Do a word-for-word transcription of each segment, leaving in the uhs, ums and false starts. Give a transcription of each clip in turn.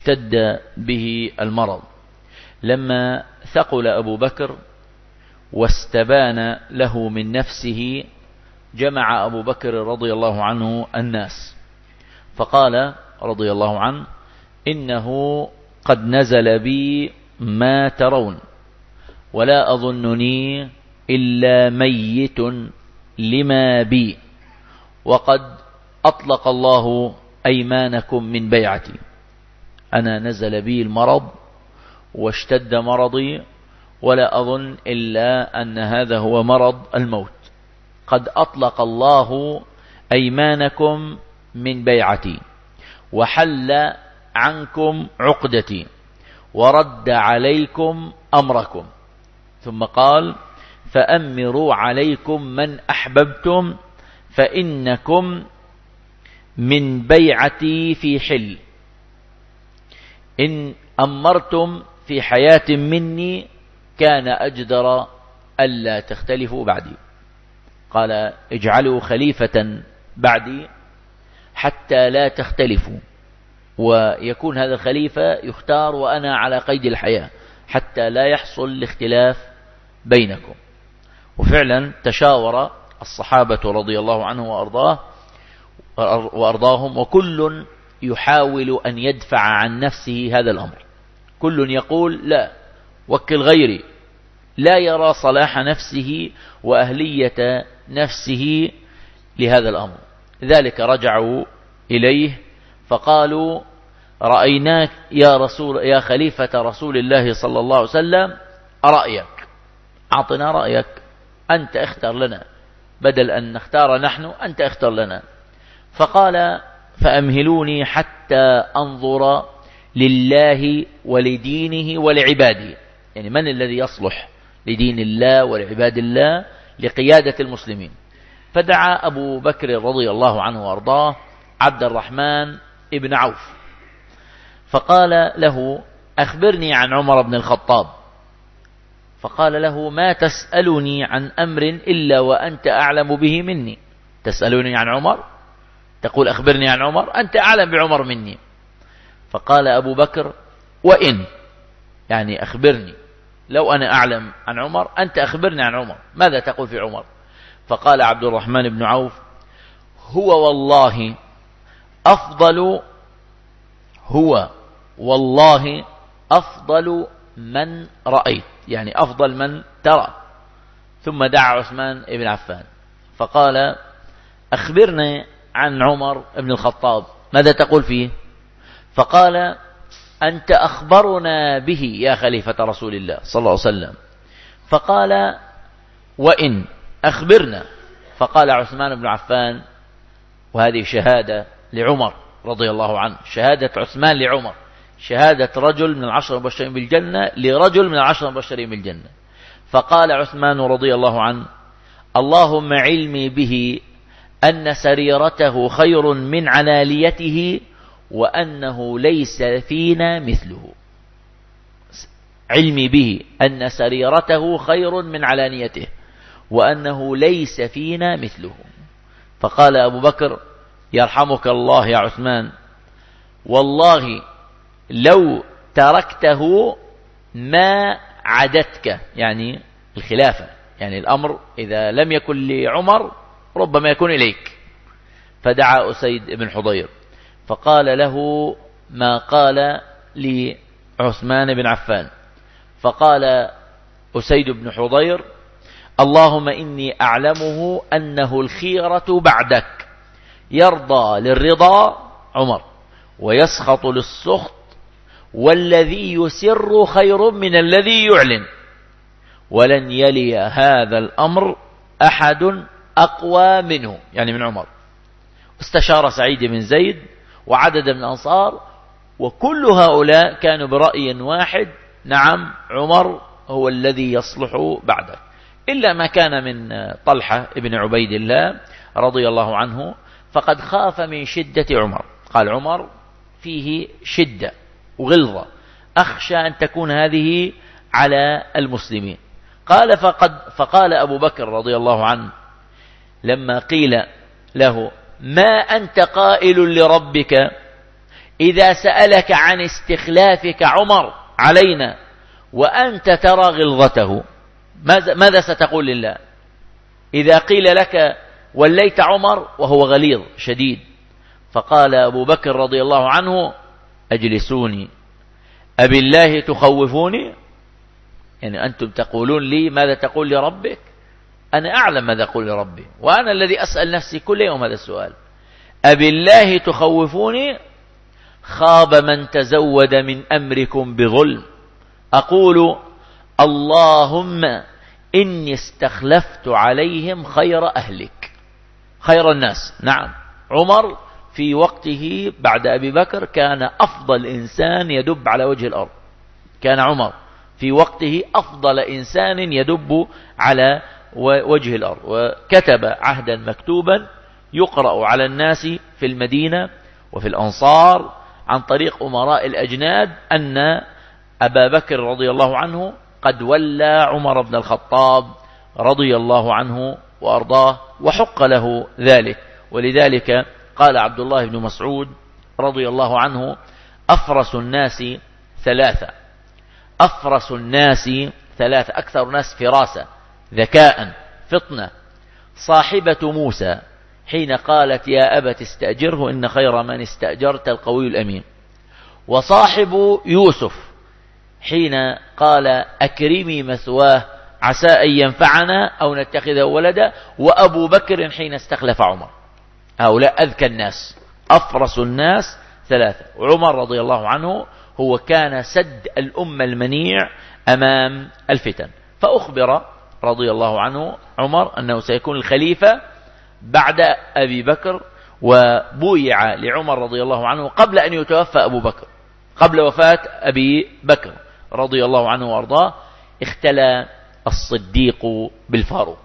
واشتد به المرض. لما ثقل أبو بكر واستبان له من نفسه جمع أبو بكر رضي الله عنه الناس فقال رضي الله عنه: إنه قد نزل بي ما ترون ولا أظنني إلا ميت لما بي، وقد أطلق الله أيمانكم من بيعتي. أنا نزل بي المرض واشتد مرضي ولا أظن إلا أن هذا هو مرض الموت. قد أطلق الله أيمانكم من بيعتي وحل عنكم عقدتي ورد عليكم أمركم. ثم قال: فأمروا عليكم من أحببتم فإنكم من بيعتي في حل، إن أمرتم في حياة مني كان أجدر ألا تختلفوا بعدي. قال: اجعلوا خليفة بعدي حتى لا تختلفوا، ويكون هذا الخليفة يختار وأنا على قيد الحياة حتى لا يحصل الاختلاف بينكم. وفعلا تشاور الصحابة رضي الله عنه وأرضاه وأرضاهم، وكل يحاول أن يدفع عن نفسه هذا الأمر. كل يقول: لا، وكل غيري، لا يرى صلاح نفسه وأهلية نفسه لهذا الأمر. لذلك رجعوا إليه فقالوا: رأيناك يا رسول يا خليفة رسول الله صلى الله عليه وسلم رأيك، أعطنا رأيك، أنت اختر لنا، بدل أن نختار نحن أنت اختر لنا. فقال: فأمهلوني حتى أنظر لله ولدينه ولعباده، يعني من الذي يصلح لدين الله ولعباد الله لقيادة المسلمين. فدعا أبو بكر رضي الله عنه وأرضاه عبد الرحمن ابن عوف فقال له: أخبرني عن عمر بن الخطاب. فقال له: ما تسألني عن أمر إلا وأنت أعلم به مني. تسألني عن عمر؟ تقول أخبرني عن عمر؟ أنت أعلم بعمر مني. فقال أبو بكر: وإن، يعني أخبرني، لو أنا أعلم عن عمر أنت أخبرني عن عمر، ماذا تقول في عمر؟ فقال عبد الرحمن بن عوف: هو والله أفضل هو والله أفضل من رأيت، يعني أفضل من ترى. ثم دعا عثمان بن عفان فقال: أخبرنا عن عمر بن الخطاب، ماذا تقول فيه؟ فقال: أنت أخبرنا به يا خليفة رسول الله صلى الله عليه وسلم. فقال: وإن، أخبرنا. فقال عثمان بن عفان، وهذه شهادة لعمر رضي الله عنه، شهادة عثمان لعمر، شهادة رجل من العشر المبشرين بالجنة لرجل من العشر المبشرين بالجنة. فقال عثمان رضي الله عنه: اللهم علمي به أن سريرته خير من علانيته وأنه ليس فينا مثله. علمي به أن سريرته خير من علانيته وأنه ليس فينا مثله. فقال أبو بكر: يرحمك الله يا عثمان، والله لو تركته ما عدتك، يعني الخلافة، يعني الأمر إذا لم يكن لعمر ربما يكون إليك. فدعا أسيد بن حضير فقال له ما قال لعثمان بن عفان. فقال أسيد بن حضير: اللهم إني أعلمه أنه الخيرة بعدك، يرضى للرضا عمر ويسخط للسخط، والذي يسر خير من الذي يعلن، ولن يلي هذا الأمر أحد أقوى منه، يعني من عمر. استشار سعيد بن زيد وعدد من الأنصار، وكل هؤلاء كانوا برأي واحد: نعم، عمر هو الذي يصلح بعدك، إلا ما كان من طلحة بن عبيد الله رضي الله عنه، فقد خاف من شدة عمر. قال: عمر فيه شدة وغلظة، أخشى أن تكون هذه على المسلمين. قال فقد فقال أبو بكر رضي الله عنه لما قيل له: ما أنت قائل لربك إذا سألك عن استخلافك عمر علينا وأنت ترى غلظته ماذا ستقول لله؟ إذا قيل لك وليت عمر وهو غليظ شديد، فقال أبو بكر رضي الله عنه أجلسوني أبي الله تخوفوني؟ يعني أنتم تقولون لي ماذا تقول لربك؟ أنا أعلم ماذا أقول لربي، وأنا الذي أسأل نفسي كل يوم هذا السؤال. أبي الله تخوفوني؟ خاب من تزود من أمركم بظلم. أقول اللهم إني استخلفت عليهم خير أهلك، خير الناس. نعم، عمر في وقته بعد أبي بكر كان أفضل إنسان يدب على وجه الأرض، كان عمر في وقته أفضل إنسان يدب على وجه الأرض، وكتب عهدا مكتوبا يقرأ على الناس في المدينة وفي الأنصار عن طريق أمراء الأجناد أن أبا بكر رضي الله عنه قد ولى عمر بن الخطاب رضي الله عنه وأرضاه، وحق له ذلك. ولذلك قال عبد الله بن مسعود رضي الله عنه أفرس الناس ثلاثة، أفرس الناس ثلاثة، أكثر الناس فراسة ذكاء فطنة، صاحبة موسى حين قالت يا أبت استأجره إن خير من استأجرت القوي الأمين، وصاحب يوسف حين قال أكرمي مثواه عسى أن ينفعنا أو نتخذه ولدا، وأبو بكر حين استخلف عمر. هؤلاء أذكى الناس، أفرس الناس ثلاثة. وعمر رضي الله عنه هو كان سد الأمة المنيع أمام الفتن، فأخبر رضي الله عنه عمر أنه سيكون الخليفة بعد أبي بكر، وبويع لعمر رضي الله عنه قبل أن يتوفى أبو بكر، قبل وفاة أبي بكر رضي الله عنه وأرضاه. اختلى الصديق بالفاروق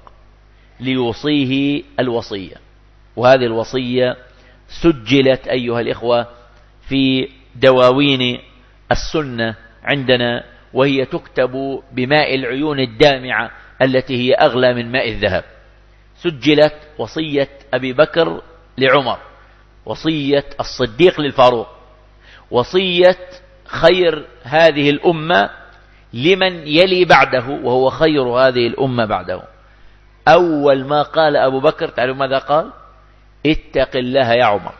ليوصيه الوصية، وهذه الوصية سجلت أيها الإخوة في دواوين السنة عندنا، وهي تكتب بماء العيون الدامعة التي هي أغلى من ماء الذهب. سجلت وصية أبي بكر لعمر، وصية الصديق للفاروق، وصية خير هذه الأمة لمن يلي بعده وهو خير هذه الأمة بعده. أول ما قال أبو بكر تعلم ماذا قال؟ اتق الله يا عمر،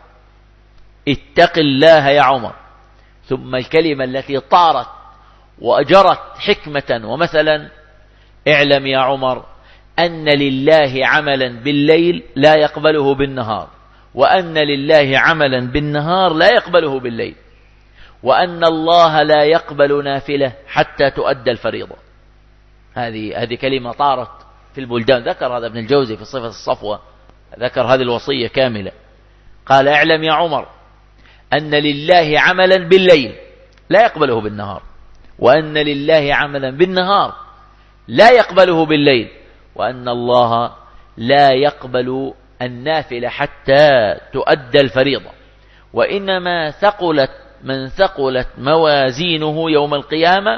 اتق الله يا عمر. ثم الكلمة التي طارت وأجرت حكمة ومثلا: اعلم يا عمر أن لله عملا بالليل لا يقبله بالنهار، وأن لله عملا بالنهار لا يقبله بالليل، وأن الله لا يقبل نافلة حتى تؤدى الفريضة. هذه هذه كلمة طارت في البلدان. ذكر هذا ابن الجوزي في صفة الصفوة، ذكر هذه الوصية كاملة. قال: اعلم يا عمر أن لله عملا بالليل لا يقبله بالنهار، وأن لله عملا بالنهار لا يقبله بالليل، وأن الله لا يقبل النافلة حتى تؤدى الفريضة. وإنما ثقلت من ثقلت موازينه يوم القيامة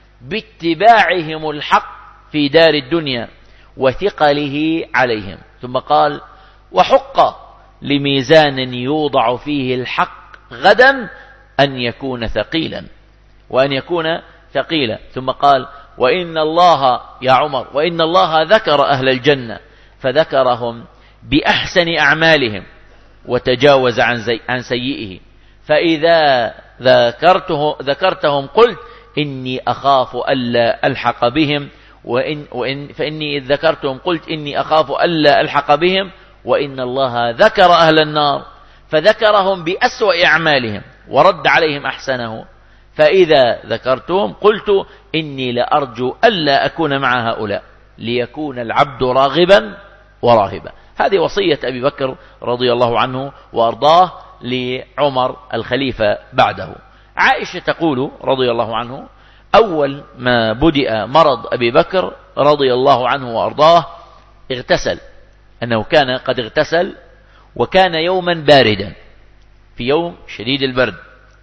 باتباعهم الحق في دار الدنيا وثقله عليهم. ثم قال: وحق لميزان يوضع فيه الحق غدا أن يكون ثقيلا، وأن يكون ثقيلا. ثم قال: وإن الله يا عمر وإن الله ذكر أهل الجنة فذكرهم بأحسن أعمالهم وتجاوز عن, زي عن سيئه، فإذا ذكرته ذكرتهم قلت إني أخاف ألا ألحق بهم، وإن وإن فإني إذ ذكرتهم قلت إني أخاف ألا ألحق بهم، وإن الله ذكر أهل النار فذكرهم بأسوأ أعمالهم ورد عليهم أحسنه، فإذا ذكرتهم قلت إني لأرجو ألا أكون مع هؤلاء ليكون العبد راغبا وراهبا. هذه وصية أبي بكر رضي الله عنه وأرضاه لعمر الخليفة بعده. عائشة تقول رضي الله عنه: أول ما بدأ مرض أبي بكر رضي الله عنه وأرضاه اغتسل، أنه كان قد اغتسل، وكان يوما باردا في يوم شديد البرد،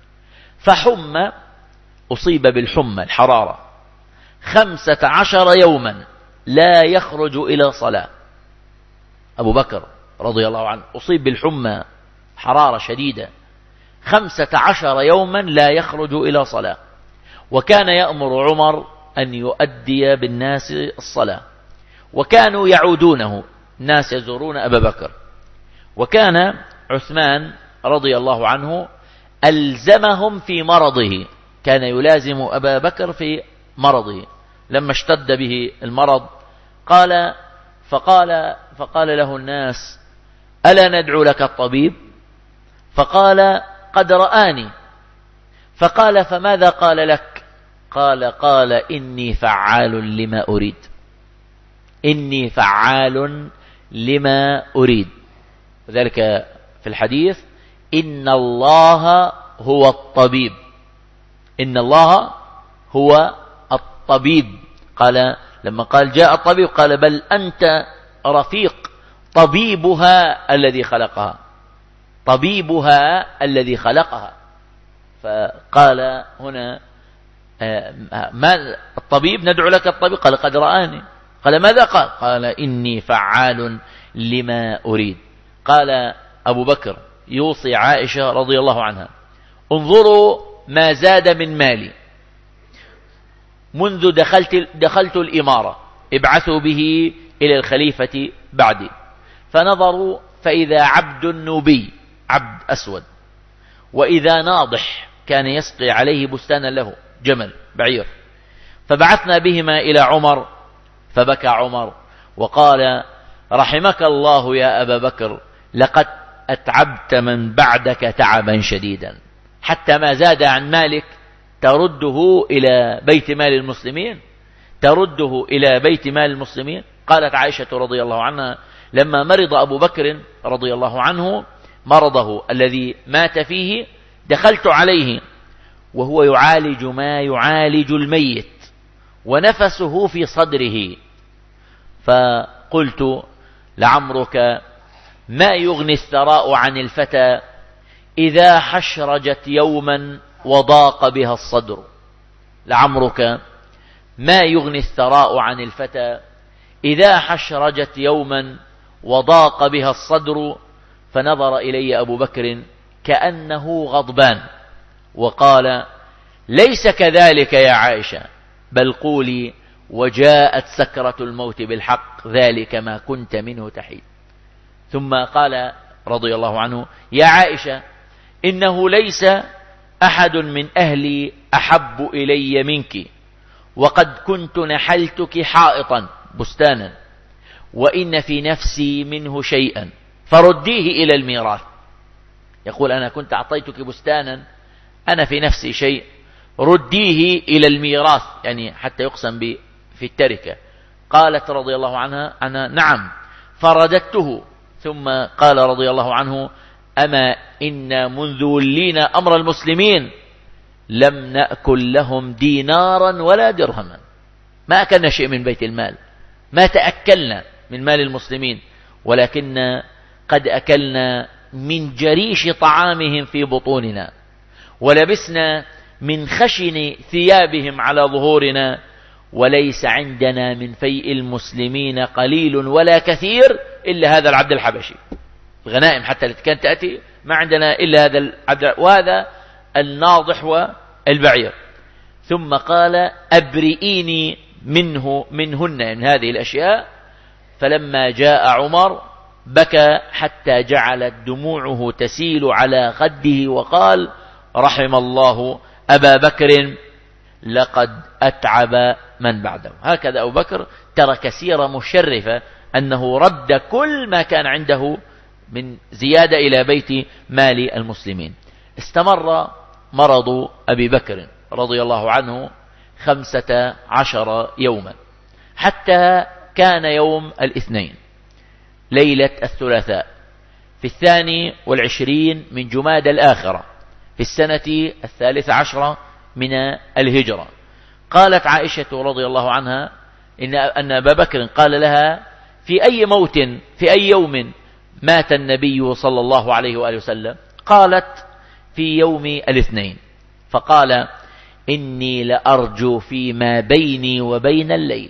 فحمى، أصيب بالحمى الحرارة خمسة عشر يوما لا يخرج إلى صلاة. أبو بكر رضي الله عنه أصيب بالحمى حرارة شديدة خمسة عشر يوما لا يخرج إلى صلاة، وكان يأمر عمر أن يؤدي بالناس الصلاة، وكانوا يعودونه، الناس يزورون أبا بكر. وكان عثمان رضي الله عنه ألزمهم في مرضه، كان يلازم أبا بكر في مرضه لما اشتد به المرض. قال فقال فقال له الناس: ألا ندعو لك الطبيب؟ فقال: قد رآني. فقال: فماذا قال لك؟ قال: قال: إني فعال لما أريد، إني فعال لما أريد. وذلك في الحديث: إن الله هو الطبيب، إن الله هو الطبيب. قال لما قال جاء الطبيب قال: بل أنت رفيق طبيبها الذي خلقها، طبيبها الذي خلقها. فقال هنا: ما الطبيب؟ ندعو لك الطبيب. قال: قد رآني. قال: ماذا قال؟ قال: إني فعال لما أريد. قال أبو بكر يوصي عائشة رضي الله عنها: انظروا ما زاد من مالي منذ دخلت, دخلت الإمارة، ابعثوا به إلى الخليفة بعدي. فنظروا فإذا عبد نوبي، عبد أسود، وإذا ناضح كان يسقي عليه بستانا له، جمل بعير. فبعثنا بهما إلى عمر، فبكى عمر وقال: رحمك الله يا أبا بكر، لقد أتعبت من بعدك تعبا شديدا، حتى ما زاد عن مالك ترده إلى بيت مال المسلمين، ترده إلى بيت مال المسلمين. قالت عائشة رضي الله عنها: لما مرض أبو بكر رضي الله عنه مرضه الذي مات فيه، دخلت عليه وهو يعالج ما يعالج الميت ونفسه في صدره، فقلت: لعمرك ما يغني الثراء عن الفتى إذا حشرجت يوما وضاق بها الصدر، لعمرك ما يغني الثراء عن الفتى إذا حشرجت يوما وضاق بها الصدر. فنظر إلي أبو بكر كأنه غضبان وقال: ليس كذلك يا عائشة، بل قولي: وجاءت سكرة الموت بالحق، ذلك ما كنت منه تحيد. ثم قال رضي الله عنه: يا عائشة، إنه ليس أحد من أهلي أحب إلي منك، وقد كنت نحلتك حائطا، بستانا، وإن في نفسي منه شيئا فرديه إلى الميراث. يقول: أنا كنت أعطيتك بستانا، أنا في نفسي شيء، رديه إلى الميراث، يعني حتى يقسم في التركة. قالت رضي الله عنها: أنا نعم. فرددته. ثم قال رضي الله عنه: أما إن منذ ولينا أمر المسلمين لم نأكل لهم دينارا ولا درهما، ما أكلنا شيء من بيت المال، ما تأكلنا من مال المسلمين، ولكن قد أكلنا من جريش طعامهم في بطوننا، ولبسنا من خشن ثيابهم على ظهورنا، وليس عندنا من فيء المسلمين قليل ولا كثير إلا هذا العبد الحبشي. الغنائم حتى التي كانت تأتي ما عندنا إلا هذا العبد، وهذا الناضح والبعير. ثم قال: أبرئيني منه منهن، من هذه الأشياء. فلما جاء عمر بكى حتى جعلت دموعه تسيل على خده، وقال: رحم الله أبا بكر، لقد أتعب من بعده. هكذا أبو بكر ترك سيرة مشرفة، أنه رد كل ما كان عنده من زيادة إلى بيت مال المسلمين. استمر مرض أبي بكر رضي الله عنه خمسة عشر يوما، حتى كان يوم الاثنين ليلة الثلاثاء في الثاني والعشرين من جماد الآخرة في السنة الثالثة عشرة من الهجرة. قالت عائشة رضي الله عنها إن أن أبا بكر قال لها: في أي موت في أي يوم مات النبي صلى الله عليه وآله وسلم؟ قالت: في يوم الاثنين. فقال: إني لأرجو فيما بيني وبين الليل،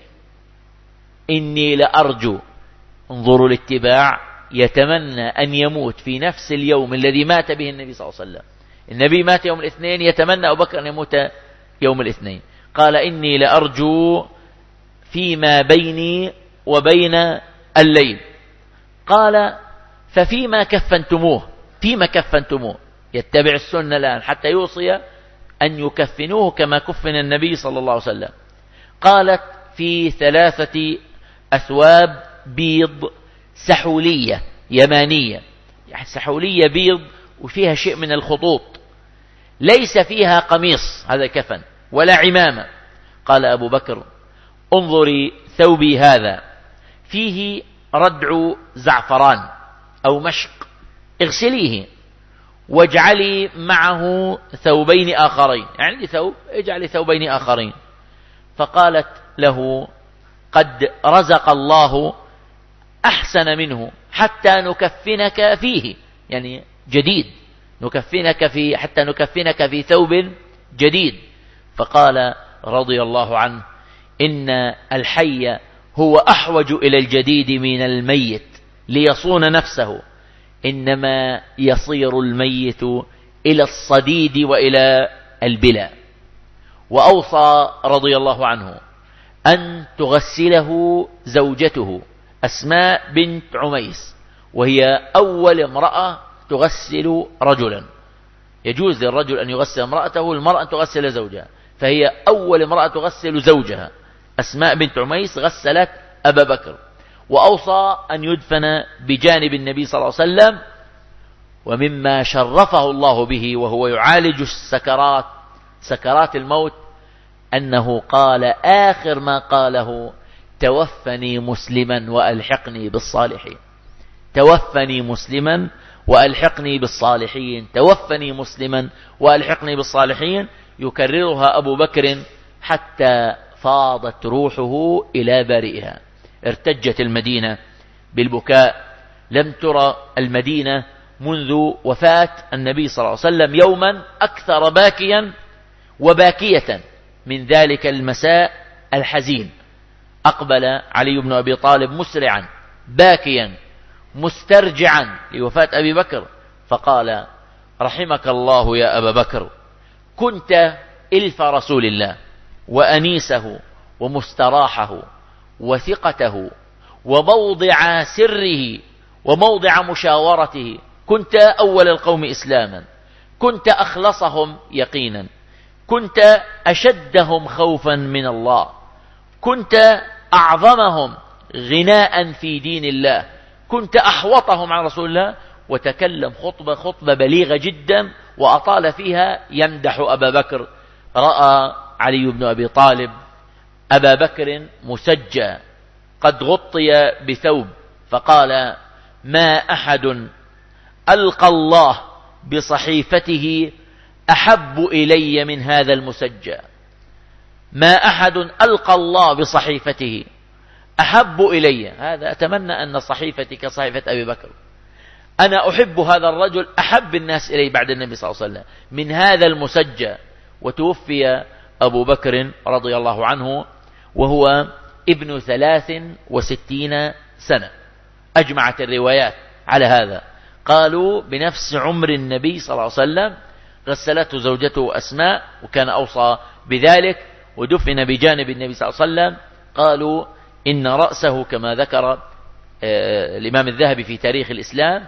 إني لأرجو. انظروا الاتباع، يتمنى أن يموت في نفس اليوم الذي مات به النبي صلى الله عليه وسلم، النبي مات يوم الاثنين، يتمنى أبو بكر أن يموت يوم الاثنين. قال إني لأرجو فيما بيني وبين الليل. قال ففيما كفنتموه؟ فيما كفنتموه؟ يتبع السنة الآن حتى يوصي أن يكفنوه كما كفن النبي صلى الله عليه وسلم. قالت في ثلاثة أثواب بيض سحولية يمانية، يعني سحولية بيض وفيها شيء من الخطوط، ليس فيها قميص، هذا كفن، ولا عمامة. قال أبو بكر انظري ثوبي هذا فيه ردع زعفران أو مشق، اغسليه واجعلي معه ثوبين آخرين، يعني عندي ثوب اجعلي ثوبين آخرين. فقالت له قد رزق الله أحسن منه حتى نكفنك فيه، يعني جديد، نكفنك في حتى نكفنك في ثوب جديد. فقال رضي الله عنه إن الحي هو أحوج إلى الجديد من الميت ليصون نفسه، إنما يصير الميت إلى الصديد وإلى البلاء. وأوصى رضي الله عنه أن تغسله زوجته أسماء بنت عميس، وهي أول امرأة تغسل رجلا. يجوز للرجل أن يغسل امرأته والمرأة أن تغسل زوجها، فهي أول امرأة تغسل زوجها. أسماء بنت عميس غسلت أبا بكر، وأوصى أن يدفن بجانب النبي صلى الله عليه وسلم. ومما شرفه الله به وهو يعالج السكرات سكرات الموت أنه قال آخر ما قاله توفني مسلما وألحقني بالصالحين. توفني مسلما وألحقني بالصالحين، توفني مسلما وألحقني بالصالحين، يكررها أبو بكر حتى فاضت روحه إلى بارئها. ارتجت المدينة بالبكاء، لم ترى المدينة منذ وفاة النبي صلى الله عليه وسلم يوما أكثر باكيا وباكية من ذلك المساء الحزين. أقبل علي بن أبي طالب مسرعا باكيا مسترجعا لوفاة أبي بكر، فقال رحمك الله يا أبا بكر، كنت إلف رسول الله وأنيسه ومستراحه وثقته وموضع سره وموضع مشاورته، كنت أول القوم إسلاما، كنت أخلصهم يقينا، كنت أشدهم خوفا من الله، كنت أعظمهم غناء في دين الله، كنت أحوطهم عن رسول الله. وتكلم خطبة خطبة بليغة جدا وأطال فيها يمدح أبا بكر. رأى علي بن أبي طالب أبا بكر مسجى قد غطي بثوب، فقال ما أحد ألقى الله بصحيفته أحب إلي من هذا المسجى، ما أحد ألقى الله بصحيفته أحب إلي، هذا أتمنى أن صحيفتي كصحيفة أبي بكر، أنا أحب هذا الرجل أحب الناس إلي بعد النبي صلى الله عليه وسلم من هذا المسجى. وتوفي أبو بكر رضي الله عنه وهو ابن ثلاث وستين سنة. أجمعت الروايات على هذا، قالوا بنفس عمر النبي صلى الله عليه وسلم. غسلته زوجته أسماء وكان أوصى بذلك، ودفن بجانب النبي صلى الله عليه وسلم. قالوا إن رأسه كما ذكر الإمام الذهبي في تاريخ الإسلام،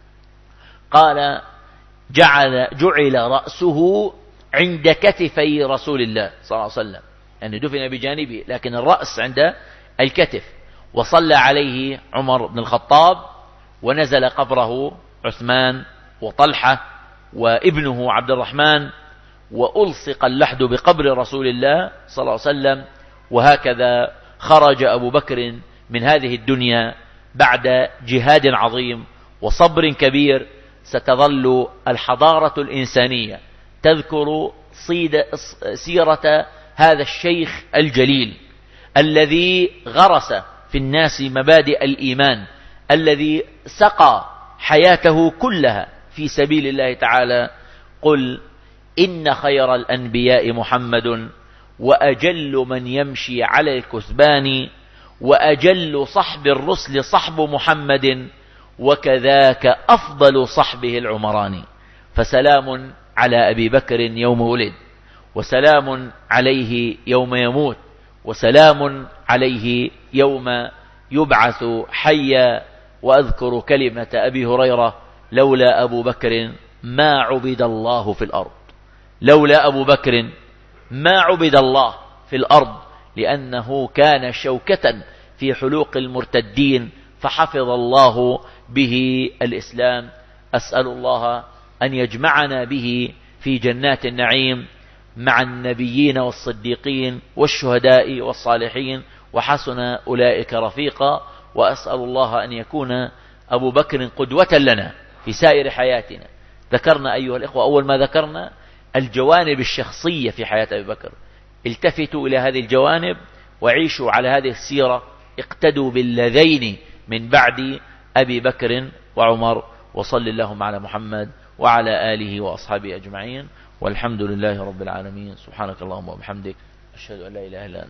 قال جعل, جعل رأسه عند كتفي رسول الله صلى الله عليه وسلم، يعني دفن بجانبه لكن الرأس عند الكتف. وصلى عليه عمر بن الخطاب، ونزل قبره عثمان وطلحة وابنه عبد الرحمن، وألصق اللحد بقبر رسول الله صلى الله عليه وسلم. وهكذا خرج أبو بكر من هذه الدنيا بعد جهاد عظيم وصبر كبير. ستظل الحضارة الإنسانية تذكر سيرة هذا الشيخ الجليل الذي غرس في الناس مبادئ الإيمان، الذي سقى حياته كلها في سبيل الله تعالى. قل إن خير الأنبياء محمد، وأجل من يمشي على الكثبان، وأجل صحب الرسل صحب محمد، وكذاك أفضل صحبه العمران. فسلام على أبي بكر يوم ولد، وسلام عليه يوم يموت، وسلام عليه يوم يبعث حيا. وأذكر كلمة أبي هريرة: لولا أبو بكر ما عبد الله في الأرض. لولا أبو بكر ما عبد الله في الأرض، لأنه كان شوكة في حلوق المرتدين، فحفظ الله به الإسلام. أسأل الله أن يجمعنا به في جنات النعيم مع النبيين والصديقين والشهداء والصالحين، وحسن أولئك رفيقا. وأسأل الله أن يكون أبو بكر قدوة لنا في سائر حياتنا. ذكرنا أيها الإخوة، أول ما ذكرنا الجوانب الشخصية في حياة أبي بكر. التفتوا إلى هذه الجوانب وعيشوا على هذه السيرة، اقتدوا باللذين من بعد أبي بكر وعمر. وصل اللهم على محمد وعلى آله وأصحابه أجمعين، والحمد لله رب العالمين. سبحانك اللهم وبحمدك، أشهد أن لا إله إلا أنت.